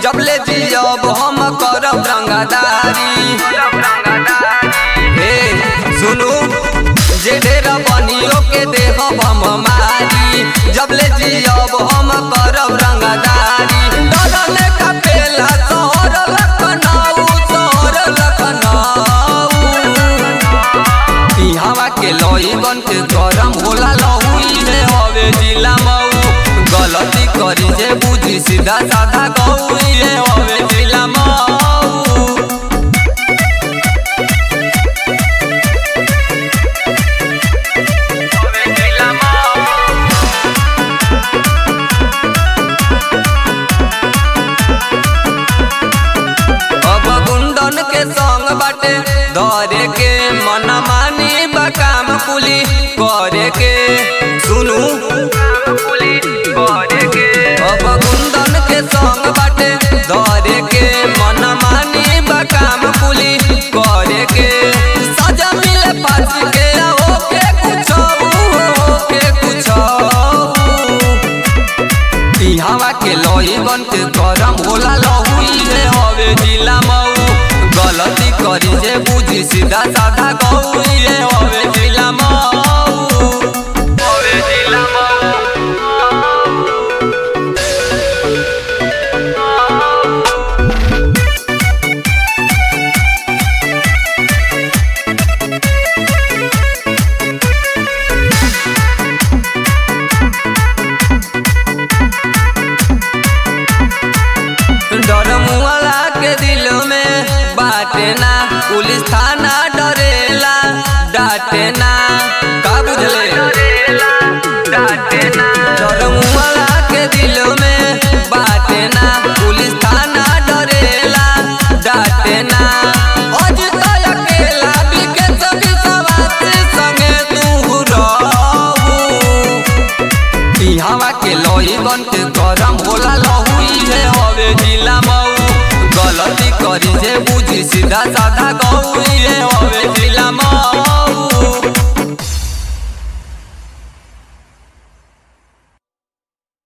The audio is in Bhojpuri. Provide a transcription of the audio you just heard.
जबले जियब हम करब रंगदारी। हे सुनू जे ढेरा बनियो के देहब हम मारी, जबले जियब हम करब रंगदारी। डरले का पेला शहर लखनऊ, शहर लखनऊ। इहवा के लइकन के गरम होला लहुई रे हवे जिला मऊ। गलती करी जे बुझी सीधा साधा गौई रे हवे जिला मऊ। अब गुंडन के संग बाटे धरे के, मन मानी बकाम कुली करे के। सुनू अब गुंडन के संग बाटे धरे के, मन मानी बकाम कुली करे के। सजा मिले पास के होके कुछ होके कुछ। इहवा के लइकन के गरम होला लहुई रे हवे जिला मऊ। गलती करी जे बुझी सीधा साधा गौई रे हवे जिला मऊ, हवे जिला मऊ। डर मुआला के दिल में बाटे ना, पुलिस थाना डरेला डाटे ना। का बुझले डर मुआला के दिल में बाटे ना, पुलिस थाना डरेला डाटे ना। आज तो अकेला बिके सभी सवासी संगे तू रहू। इहवा के लइकन के गरम होला लहुई रे हवे जिला मऊ। गलती करी जे बुझी सीधा साधा गौई